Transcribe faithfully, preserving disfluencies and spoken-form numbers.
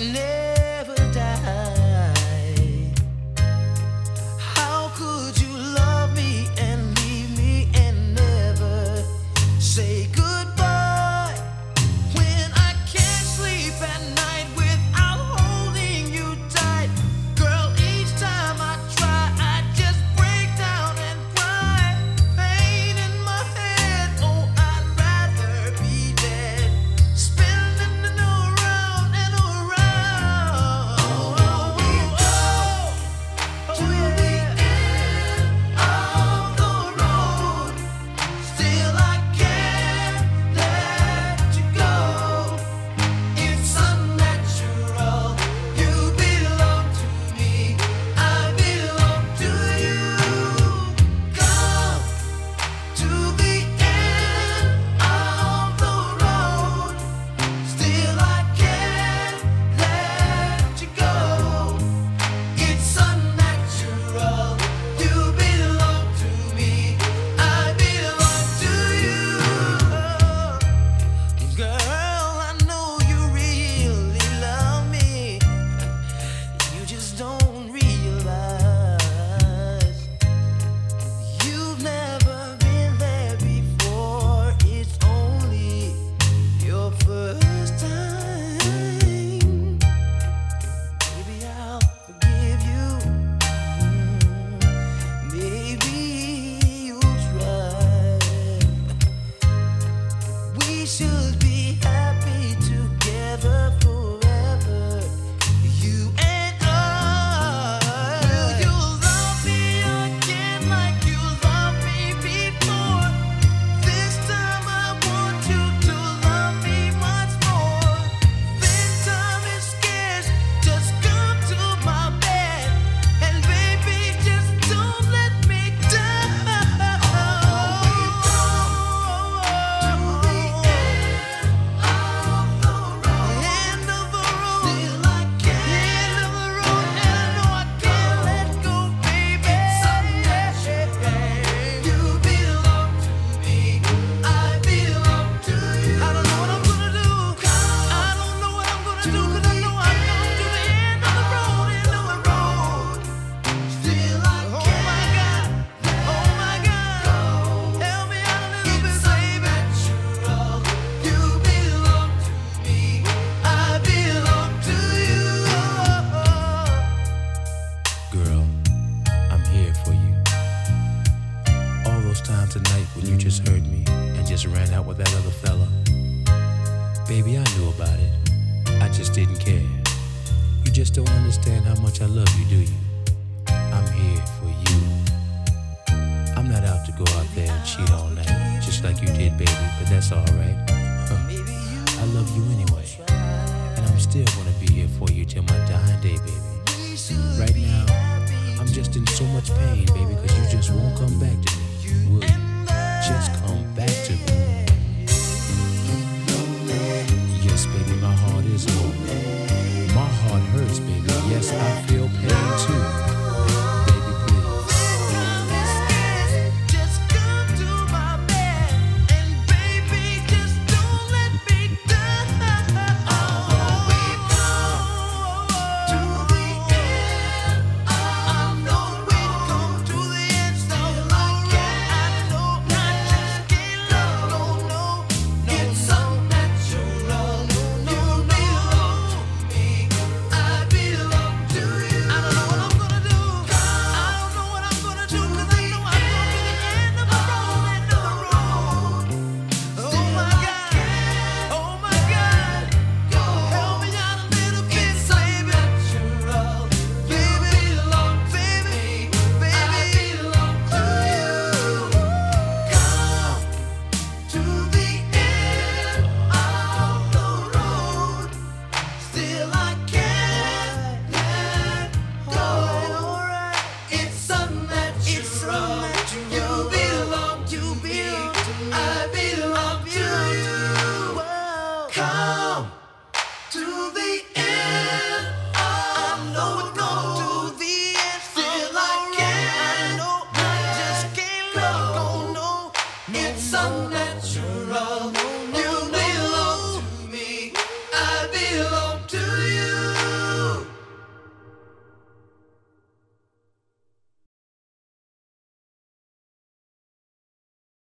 never die. How could you love me and leave me and never say goodbye? When I can't sleep at night without holding you tight, girl, each time I try, I just break down and cry. Pain in my head, oh, I'd rather be dead. Spinning around and around. Oh, we go to the end of the road. Still I can't let you go. It's unnatural. You belong to me, I belong to you. Come to the end of the road. Still I can't let you go. It's unnatural. You belong to me, I belong to you. Girl, I know you really love me. You just don't realize you've never been there before. It's only your first time. Maybe I'll forgive you. Maybe you'll try. We should be happy together forever, you and I. Will you love me again like you loved me before? This time I want you to love me much more. This time is scarce, just come to my bed, and baby, just don't let me down. Oh, we go to the end of the road. End of the road. Still I can't. End of the road, and I know I can't let go, baby. It's unnatural. You belong to me, I belong to you. I don't know what I'm gonna do. I don't know what I'm gonna do, 'cause I know I've come to the end of the road, end of the road. Still I can't. Oh my God, oh my God, help me out a little bit, baby. You belong to me, I belong to you. Girl, I'm here for you. All those times tonight when you just heard me and just ran out with that other fella. Baby, I knew about it. I just didn't care. You just don't understand how much I love you, do you? I'm here for you. I'm not out to go out there and cheat all night, just like you did, baby, but that's all right. Huh. I love you anyway, and I'm still gonna be here for you till my dying day, baby. Right now, I'm just in so much pain, baby, because you just won't come back to me. Will you? Just come back to me. Yes, baby, my heart is lonely.